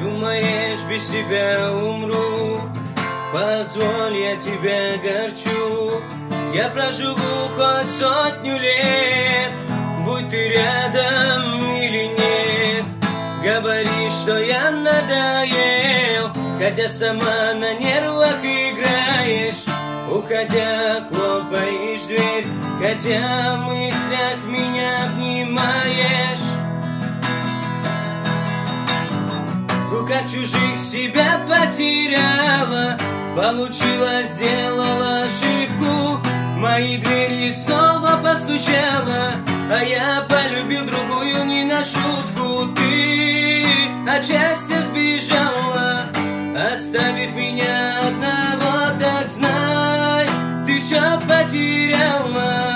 Думаешь, без тебя умру? Позволь, я тебя огорчу. Я проживу хоть 100 лет, будь ты рядом или нет. Говоришь, что я надоел, хотя сама на нервах играешь. Уходя, хлопаешь дверь, хотя в мыслях меня обнимаешь. В руках чужих себя потеряла, получила, сделала ошибку. В мои двери снова постучала, а я полюбил другую не на шутку. Ты от счастья сбежала, оставив меня одного, так знай, ты все потеряла.